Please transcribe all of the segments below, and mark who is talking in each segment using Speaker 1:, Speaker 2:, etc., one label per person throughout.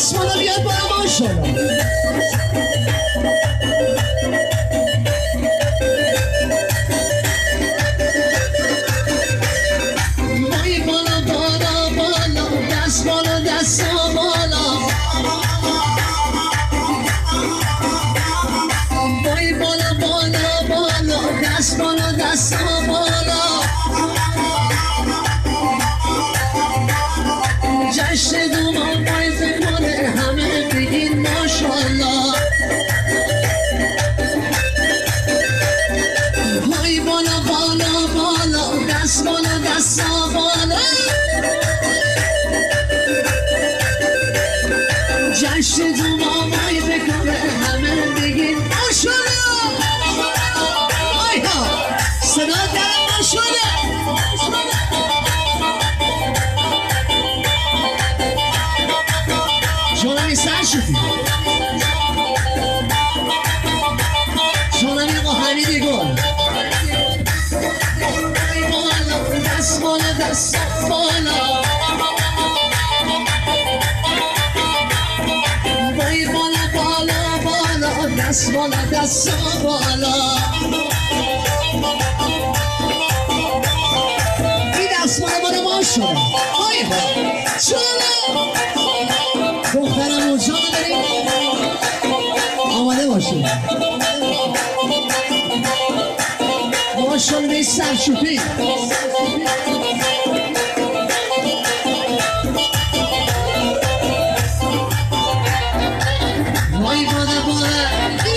Speaker 1: دستمالا بیاد بالا ماشاءالله وای بالا بالا بالا دست بالا دستا بالا وای بالا بالا بالا دست بالا دستا بالا جشن دومان باید کنه همه بگین ماشاءالله وای بالا بالا بالا دست بالا دستا بالا جشن دومان باید کنه همه بگین ماشاءالله آی ها صدا در ماشاءالله جانمی سر شدی جانمی با حمیدی گل دست بالا دست بالا وای بالا بالا بالا دست بالا دست بالا این دست بالا بالا ماشاءالله آی ها جانم دخترم و جان داریم آماده باشیم ماشاءالله به سرشوپی وای بالا بالا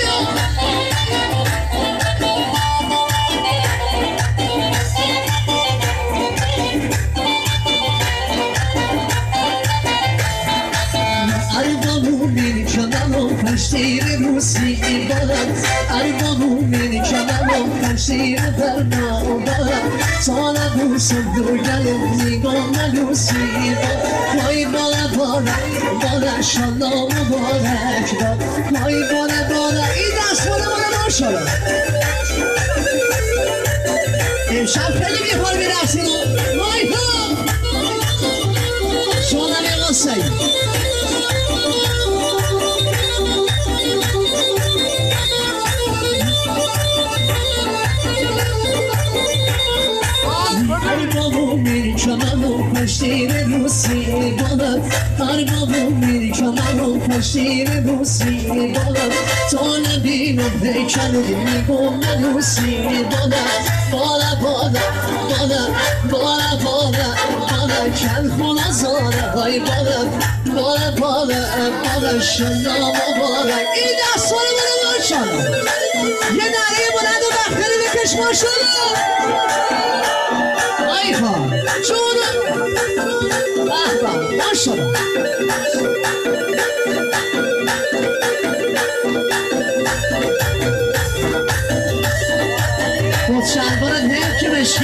Speaker 1: پشتیر موسیقی بارد اربابومین کمرم پشتیر برنا بارد سالا بوسم دو گلم نیگم نلوسی وای بالا بالا بالا شالا مبارک باد وای بالا بالا این دست بالا بالا ماشاءالله امشب خیلی بیخوار بیرسیم وای ها شانم قصه اربابومین کمرم پشتیر موسیقی بارد اربابومین کمرم پشتیر موسیقی بارد تا نبینم پیکرم میگم نلوسی بالا بالا بالا بالا بالا بالا کل خونه زاره های بالا بالا بالا بالا شنا مبارک این دست بالا بالا ماشاءالله یه نره بلند و بختری بکش ماشاءالله آی ها جونم به به ماشاءالله